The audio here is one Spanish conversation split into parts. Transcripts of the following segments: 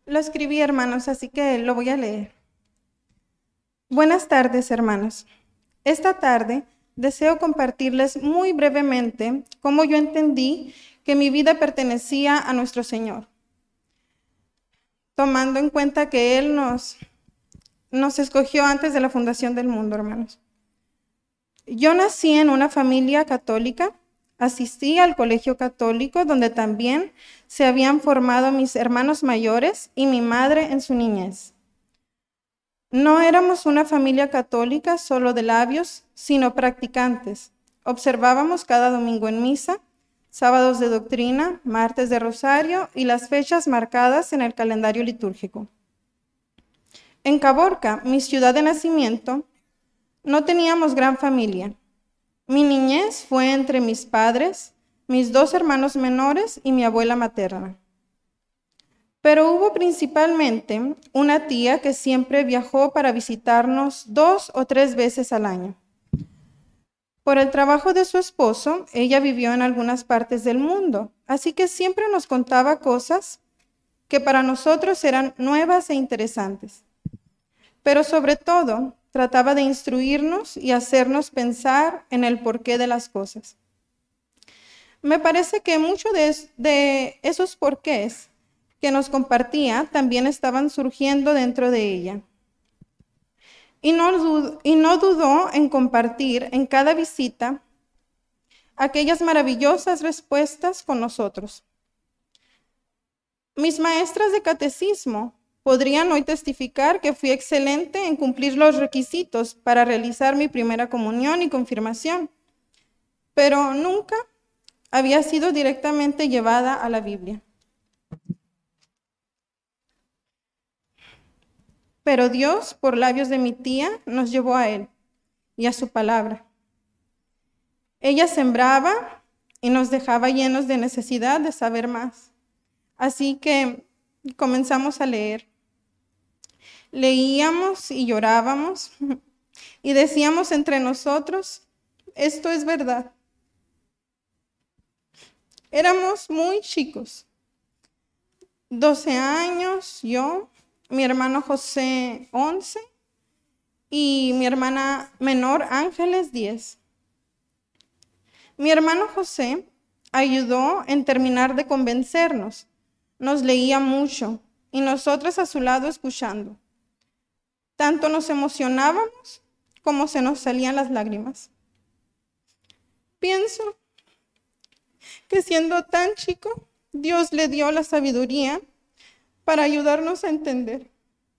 Lo escribí, hermanos, así que lo voy a leer. Buenas tardes, hermanos. Esta tarde deseo compartirles muy brevemente cómo yo entendí que mi vida pertenecía a nuestro Señor, tomando en cuenta que Él nos escogió antes de la fundación del mundo, hermanos. Yo nací en una familia católica, asistí al colegio católico donde también se habían formado mis hermanos mayores y mi madre en su niñez. No éramos una familia católica solo de labios, sino practicantes. Observábamos cada domingo en misa, sábados de doctrina, martes de rosario y las fechas marcadas en el calendario litúrgico. En Caborca, mi ciudad de nacimiento, no teníamos gran familia. Mi niñez fue entre mis padres, mis dos hermanos menores y mi abuela materna. Pero hubo principalmente una tía que siempre viajó para visitarnos 2 o 3 veces al año. Por el trabajo de su esposo, ella vivió en algunas partes del mundo, así que siempre nos contaba cosas que para nosotros eran nuevas e interesantes. Pero sobre todo, trataba de instruirnos y hacernos pensar en el porqué de las cosas. Me parece que muchos de esos porqués que nos compartía también estaban surgiendo dentro de ella. Y no dudó en compartir en cada visita aquellas maravillosas respuestas con nosotros. Mis maestras de catecismo podrían hoy testificar que fui excelente en cumplir los requisitos para realizar mi primera comunión y confirmación, pero nunca había sido directamente llevada a la Biblia. Pero Dios, por labios de mi tía, nos llevó a Él y a su palabra. Ella sembraba y nos dejaba llenos de necesidad de saber más. Así que comenzamos a leer. Leíamos y llorábamos y decíamos entre nosotros, esto es verdad. Éramos muy chicos, 12 años, yo, mi hermano José 11 y mi hermana menor Ángeles 10. Mi hermano José ayudó en terminar de convencernos, nos leía mucho y nosotras a su lado escuchando. Tanto nos emocionábamos como se nos salían las lágrimas. Pienso que siendo tan chico, Dios le dio la sabiduría para ayudarnos a entender.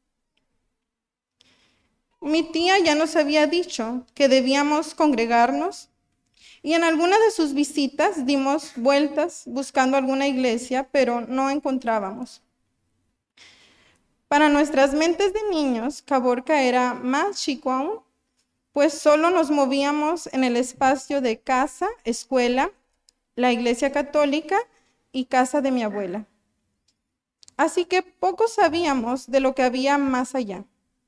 Mi tía ya nos había dicho que debíamos congregarnos y en alguna de sus visitas dimos vueltas buscando alguna iglesia, pero no encontrábamos. Para nuestras mentes de niños, Caborca era más chico aún, pues solo nos movíamos en el espacio de casa, escuela, la iglesia católica y casa de mi abuela. Así que poco sabíamos de lo que había más allá.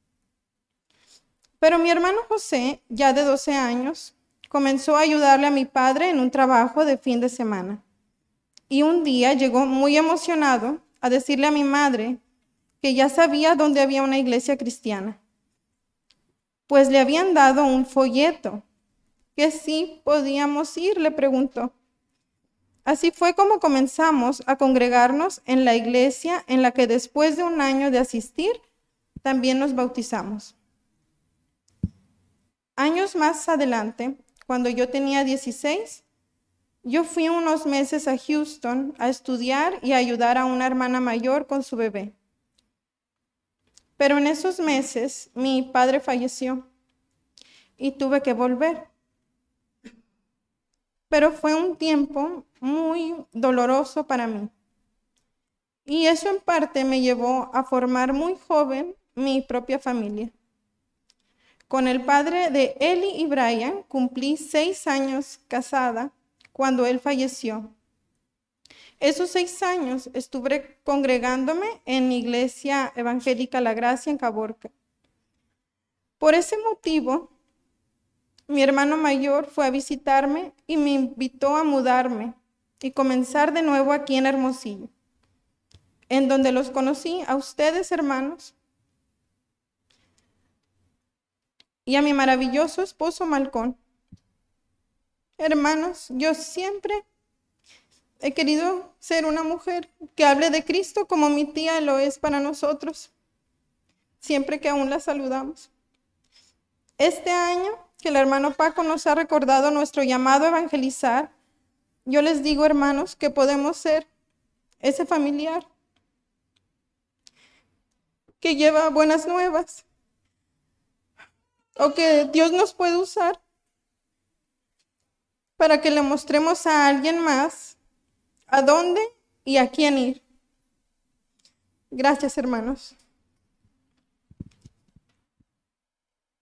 Pero mi hermano José, ya de 12 años, comenzó a ayudarle a mi padre en un trabajo de fin de semana. Y un día llegó muy emocionado a decirle a mi madre que ya sabía dónde había una iglesia cristiana, pues le habían dado un folleto, que sí podíamos ir, le preguntó. Así fue como comenzamos a congregarnos en la iglesia en la que después de un año de asistir, también nos bautizamos. Años más adelante, cuando yo tenía 16, yo fui unos meses a Houston a estudiar y a ayudar a una hermana mayor con su bebé. Pero en esos meses mi padre falleció y tuve que volver. Pero fue un tiempo muy doloroso para mí. Y eso en parte me llevó a formar muy joven mi propia familia. Con el padre de Eli y Brian cumplí 6 años casada cuando él falleció. Esos 6 años estuve congregándome en mi iglesia evangélica La Gracia en Caborca. Por ese motivo, mi hermano mayor fue a visitarme y me invitó a mudarme y comenzar de nuevo aquí en Hermosillo. en donde los conocí a ustedes, hermanos, y a mi maravilloso esposo Malcón. Hermanos, yo siempre he querido ser una mujer que hable de Cristo como mi tía lo es para nosotros, siempre que aún la saludamos. Este año que el hermano Paco nos ha recordado nuestro llamado a evangelizar, yo les digo, hermanos, que podemos ser ese familiar que lleva buenas nuevas, o que Dios nos puede usar para que le mostremos a alguien más a dónde y a quién ir. Gracias, hermanos.